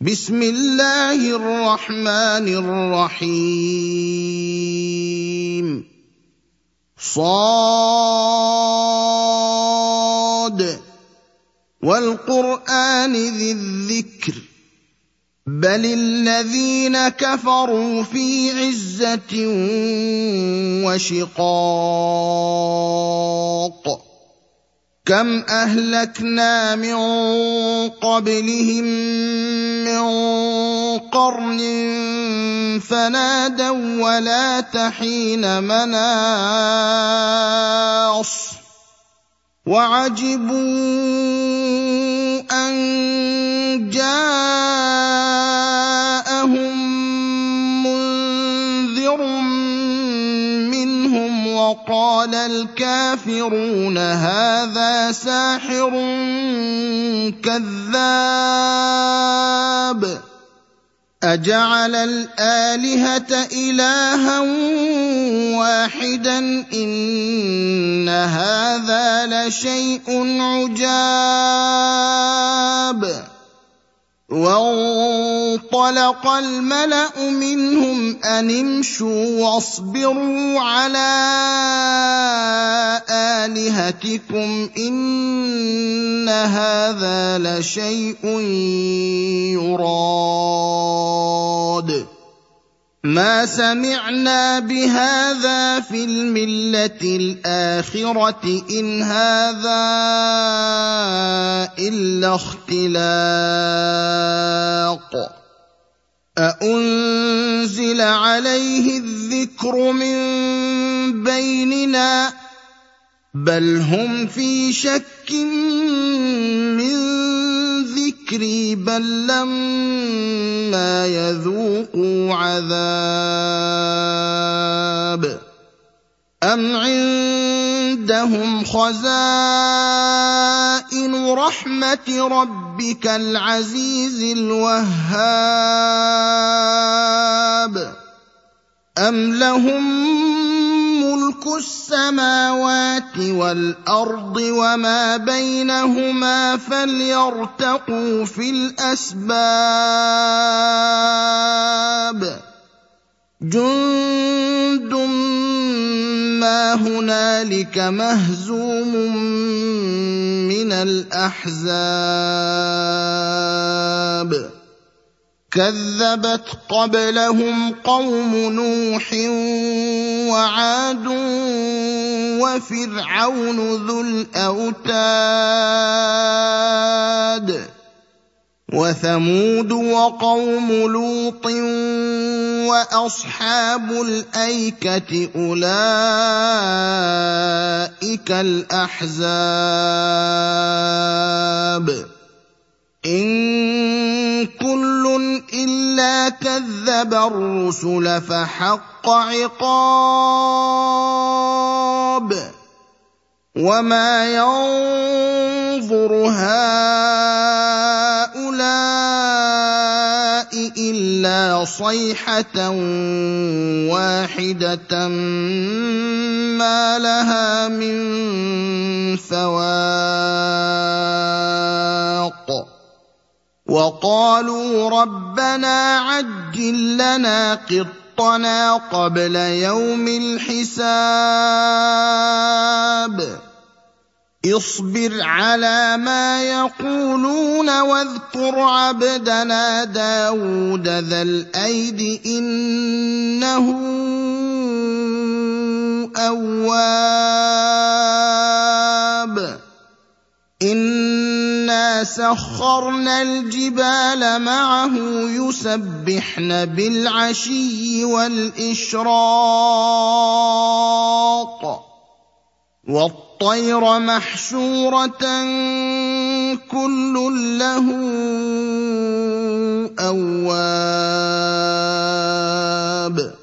بسم الله الرحمن الرحيم صاد والقرآن ذي الذكر بل الذين كفروا في عزة وشقاق كم أهلكنا من قبلهم من قرن فنادوا ولا حين مناص وعجبوا أن جاءهم منذر منهم وقال الكافرون هذا ساحر كذاب أجعل الآلهة إلها واحدا إن هذا لشيء عجاب وانطلق الملأ منهم أن امشوا واصبروا على آلهتكم إن هذا لشيء يراد ما سمعنا بهذا في الملة الآخرة إن هذا إلا اختلاق أأنزل عليه الذكر من بيننا بل هم في شك من ذكري بل لما يذوقوا عذاب أم عندهم خزائن رحمة ربك العزيز الوهاب أم لهم ملك السماوات والأرض وما بينهما فليرتقوا في الأسباب جند ما هنالك مهزوم من الأحزاب كذبت قبلهم قوم نوح وعاد وفرعون ذو الأوتاد وثمود وقوم لوط وأصحاب الأيكة أولئك الأحزاب إن كل إلا كذب الرسل فحق عقاب وما ينظر هؤلاء إلا صيحة واحدة ما لها من فواق وقالوا ربنا عجل لنا قطنا قبل يوم الحساب اصبر على ما يقولون واذكر عبدنا داود ذا الأيد إنه أواب إنا سخرنا الجبال معه يسبحن بالعشي والإشراق والطير محشورة كل له أواب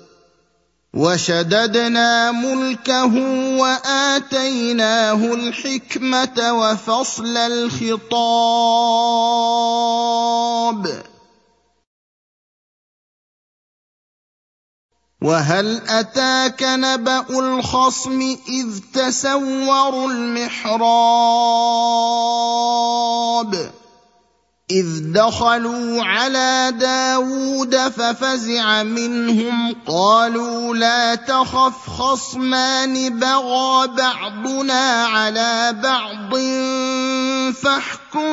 وشددنا ملكه وآتيناه الحكمة وفصل الخطاب وهل أتاك نبأ الخصم إذ تسوروا المحراب إذ دخلوا على داود ففزع منهم قالوا لا تخف خصمان بغى بعضنا على بعض فاحكم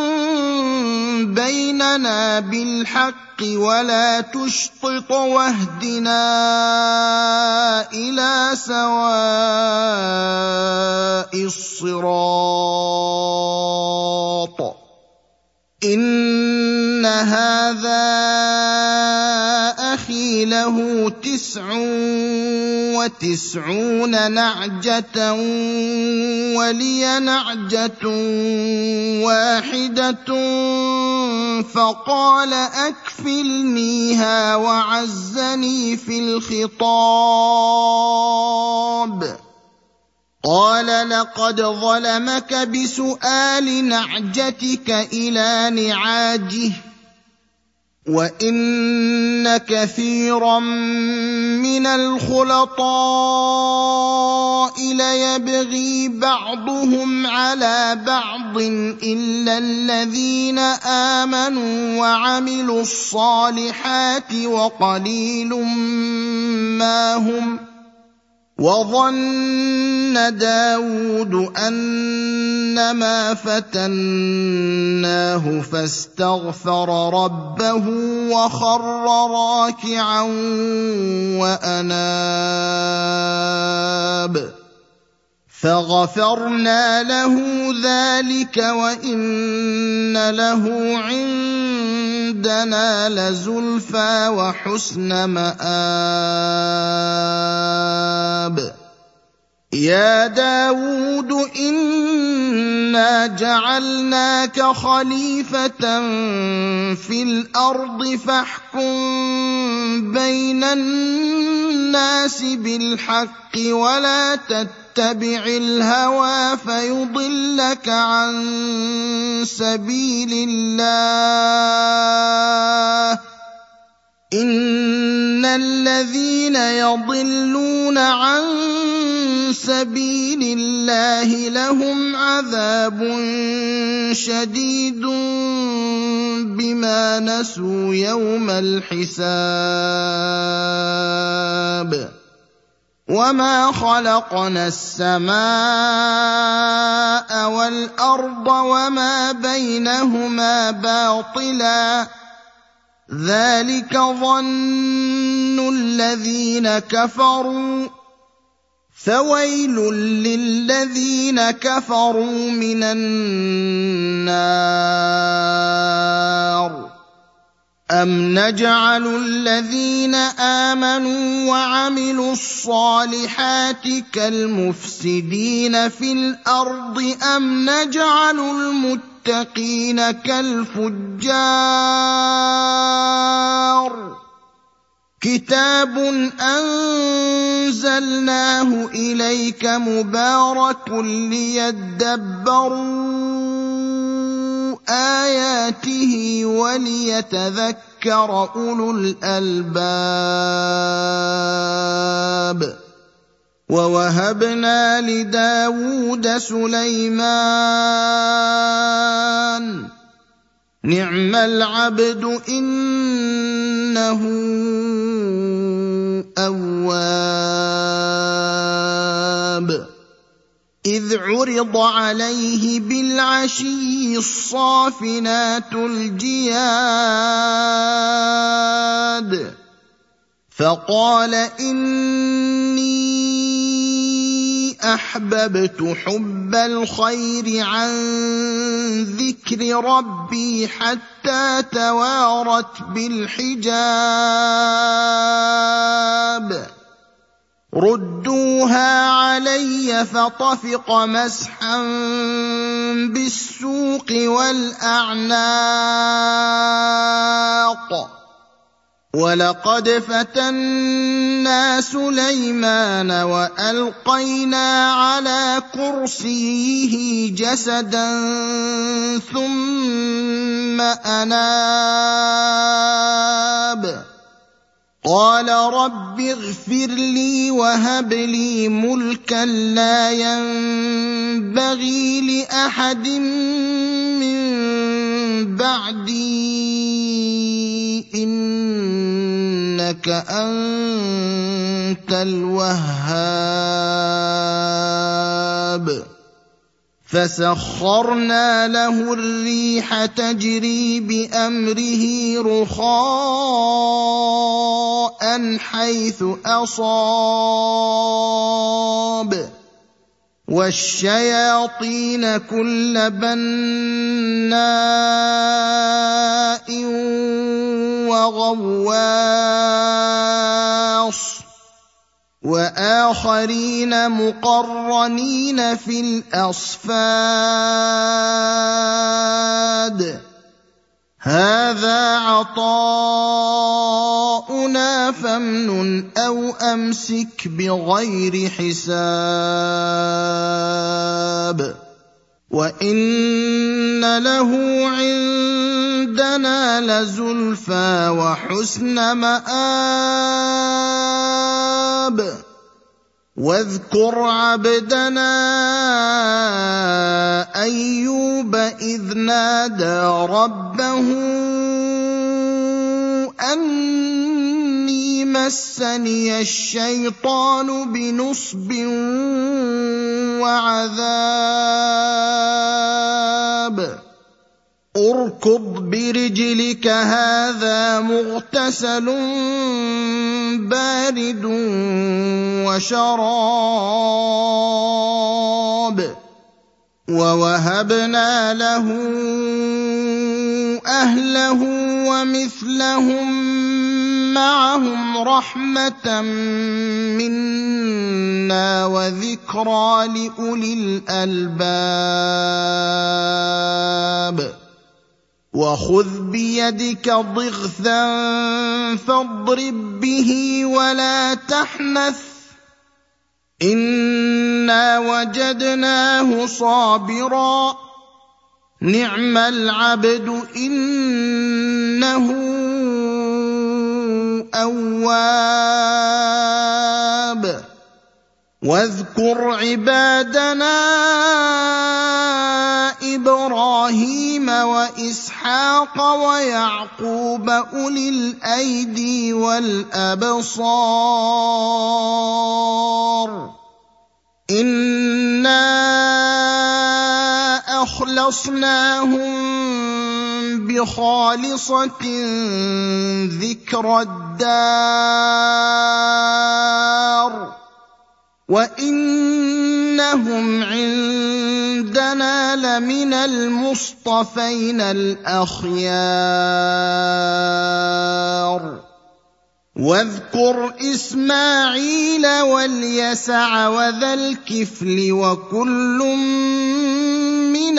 بيننا بالحق ولا تشطط واهدنا إلى سواء الصراط إن هذا أخي له 99 نعجة ولي نعجة واحدة فقال أكفلنيها وعزني في الخطاب قال لقد ظلمك بسؤال نعجتك إلى نعاجه وإن كثيرا من الخلطاء ليبغي بعضهم على بعض إلا الذين آمنوا وعملوا الصالحات وقليل ما هم وظن داود أنما فتناه فاستغفر ربه وخر راكعا وأناب فغفرنا له ذلك وإن له عندنا لزلفى وحسن مآب يا داود إنا جعلناك خليفة في الأرض فاحكم بين الناس بالحق ولا تتبع الهوى فيضلك عن سبيل الله إن الذين يضلون عن سبيل الله لهم عذاب شديد بما نسوا يوم الحساب وما خلقنا السماء والأرض وما بينهما باطلا ذلك ظن الذين كفروا فويل للذين كفروا من النار أم نجعل الذين آمنوا وعملوا الصالحات كالمفسدين في الأرض أم نجعل المتقين كالفجار كتاب أنزلناه إليك مبارك ليدبروا آياته وليتذكر أولو الألباب ووهبنا لداود سليمان نعم العبد إنه أواب إذ عرض عليه بالعشي الصافنات الجياد فقال إني أحببت حب الخير عن ذكر ربي حتى توارت بالحجاب ردوها علي فطفق مسحا بالسوق والأعناق ولقد فتنا سليمان وألقينا على كرسيه جسدا ثم أناب قال رب اغفر لي وهب لي ملكا لا ينبغي لأحد من بَعْدِي إِنَّكَ أَنتَ الْوَهَّابُ فَسَخَّرْنَا لَهُ الرِّيحَ تَجْرِي بِأَمْرِهِ رُخَاءً حَيْثُ أَصَابَ وَالشَّيَاطِينَ كُلَّ بَنَّاءٍ وَغَوَّاصٍ وَآخَرِينَ مُقَرَّنِينَ فِي الْأَصْفَادِ هَذَا عَطَاؤُنَا فَامْنُنْ أَوْ أَمْسِكْ بِغَيْرِ حِسَابٍ وَإِنَّ لَهُ عِندَنَا لَزُلْفَىٰ وَحُسْنَ مَآبٍ وَاذْكُرْ عَبْدَنَا أَيُّوبَ إِذْ نَادَىٰ رَبَّهُ أَنِّي مَسَّنِيَ الشَّيْطَانُ بِنُصْبٍ وَعَذَابٍ ارْكُضْ بِرِجْلِكَ هَٰذَا مُغْتَسَلٌ بَارِدٌ وَشَرَابٌ وَوَهَبْنَا لَهُ أَهْلَهُ وَمِثْلَهُم مَّعَهُمْ رَحْمَةً مِّنَّا وَذِكْرَىٰ لِأُولِي الْأَلْبَابِ وَخُذْ بِيَدِكَ ضِغْثًا فَاضْرِب بِّهِ وَلَا تَحْنَثْ إِنَّا وَجَدْنَاهُ صَابِرًا نِّعْمَ الْعَبْدُ إِنَّهُ أَوَّابٌ وَاذْكُرْ عِبَادَنَا إِبْرَاهِيمَ وَإِسْحَاقَ وَيَعْقُوبَ أُولِي الْأَيْدِي وَالْأَبْصَارِ إِنَّا أَخْلَصْنَاهُم بِخَالِصَةٍ ذِكْرَى الدَّارِ وَإِنَّهُمْ عِندَنَا لَمِنَ الْمُصْطَفَيْنَ الْأَخْيَارِ وَاذْكُرْ إِسْمَاعِيلَ وَالْيَسَعَ وَذَا الْكِفْلِ وَكُلٌّ مِّنَ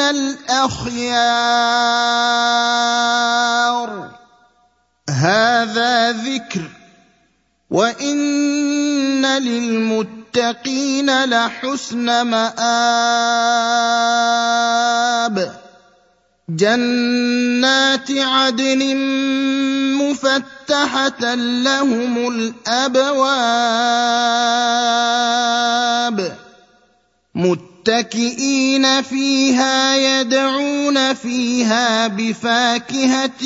الْأَخْيَارِ هَذَا ذِكْرٌ وَإِنَّ لِلْمُتَّقِينَ لَحُسْنَ مَآبٍ جَنَّاتِ عَدْنٍ مُّفَتَّحَةً لَّهُمُ الْأَبْوَابُ مُتَّكِئِينَ فِيهَا يَدْعُونَ فِيهَا بِفَاكِهَةٍ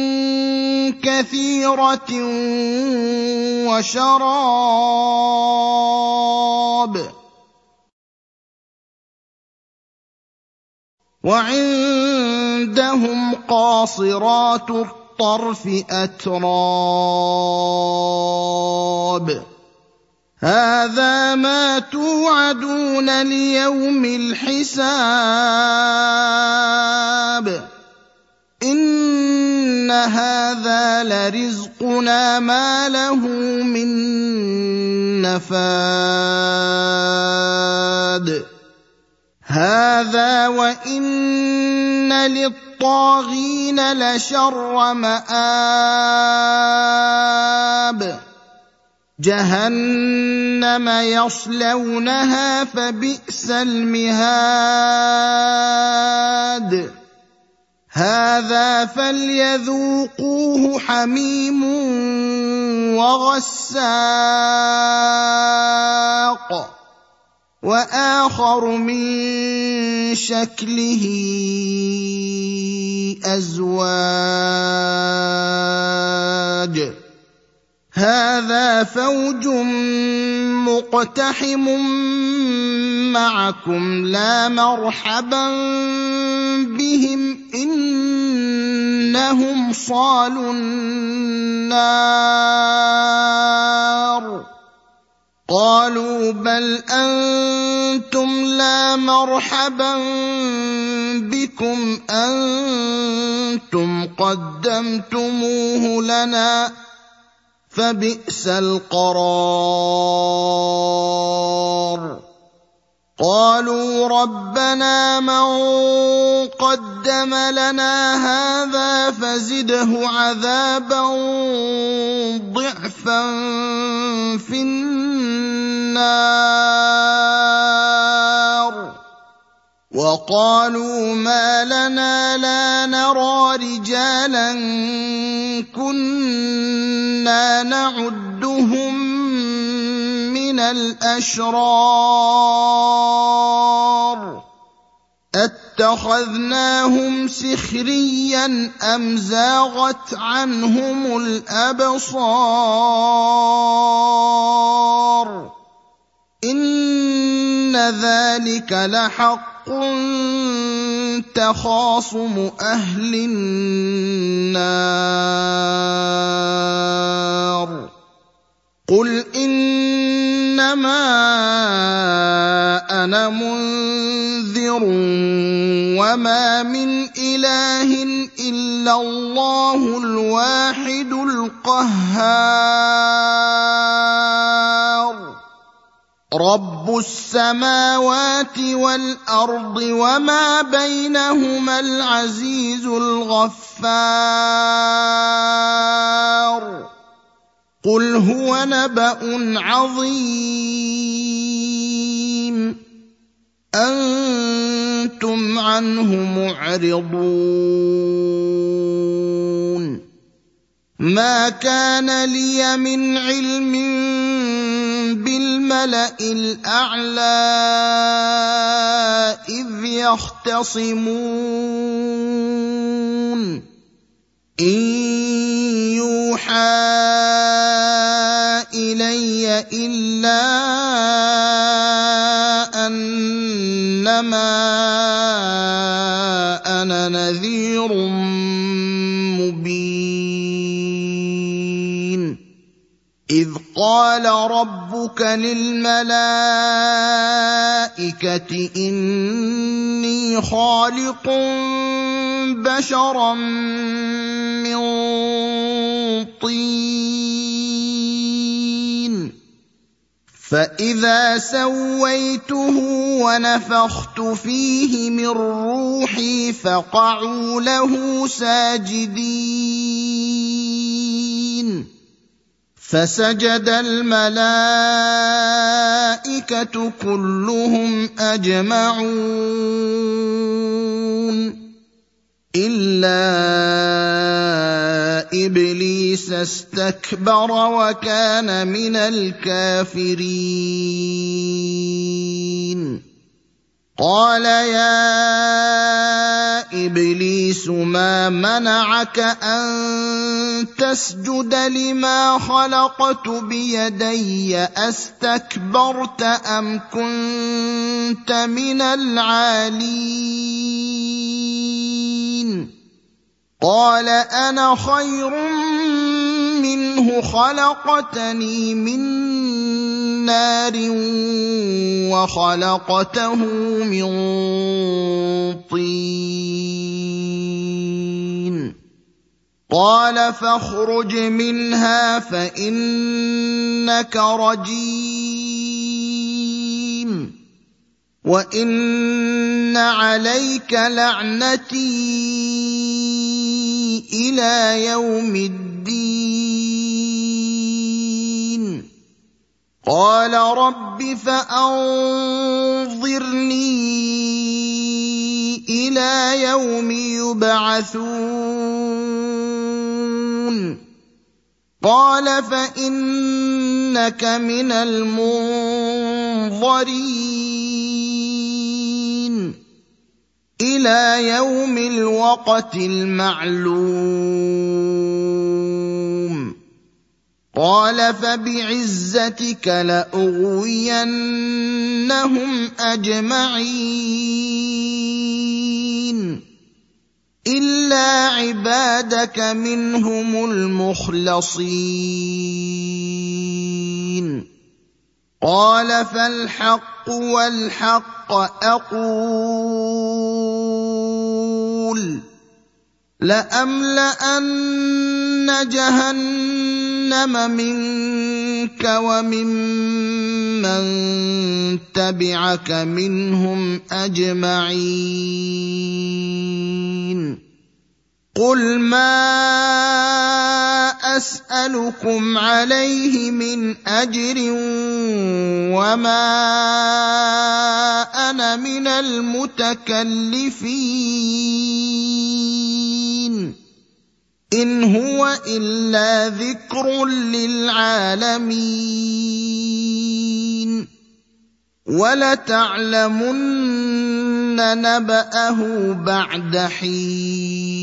كَثِيرَةٍ وَشَرَابٍ وَعِندَهُمْ قَاصِرَاتُ الطَّرْفِ أَتْرَابٌ هَٰذَا مَا تُوعَدُونَ لِيَوْمِ الْحِسَابِ إِنَّ هَٰذَا لَرِزْقُنَا مَا لَهُ مِن نَّفَادٍ هَٰذَا وَإِنَّ لِلطَّاغِينَ لَشَرَّ مَآبٍ جَهَنَّمَ يَصْلَوْنَهَا فَبِئْسَ الْمِهَادُ هَٰذَا فَلْيَذُوقُوهُ حَمِيمٌ وَغَسَّاقٌ وآخر من شكله أزواج هذا فوج مقتحم معكم لا مرحبا بهم إنهم صالوا النار قالوا بل أنتم لا مرحبا بكم أنتم قدمتموه لنا فبئس القرار قالوا ربنا من قدم لنا هذا فزده عذابا ضعفا في النار وقالوا ما لنا لا نرى رجالا كنا نعدهم من الأشرار أتخذناهم سخريا أم زاغت عنهم الأبصار إن ذلك لحق تخاصم أهل النار قل إنما أنا منذر وما من إله إلا الله الواحد القهار رب السماوات والأرض وما بينهما العزيز الغفار قل هو نبأ عظيم أنتم عنه معرضون ما كان لي من علم بالملأ الأعلى إذ يختصمون إن يوحى إلي إلا أنما أنا نذير مبين إذ قال ربك للملائكة إني خالق بشرا من طين فإذا سويته ونفخت فيه من روحي فقعوا له ساجدين فسجد الملائكة كلهم أجمعون إلا إبليس استكبر وكان من الكافرين قال يا إبليس ما منعك أن تسجد لما خلقت بيدي أستكبرت أم كنت من العالين قال أنا خير منه خلقتني من نار وخلقته من طين قال فاخرج منها فإنك رجيم وإن عليك لعنتي إلى يوم الدين قال رب فأنظرني إلى يوم يبعثون قال فإنك من المنظرين منظرين إلى يوم الوقت المعلوم قال فبعزتك لأغوينهم أجمعين إلا عبادك منهم المخلصين قال فالحق والحق أقول لأملأن جهنم منك وممن تبعك منهم أجمعين قل ما أسألكم عليه من أجر وما أنا من المتكلفين إن هو إلا ذكر للعالمين ولتعلمن نبأه بعد حين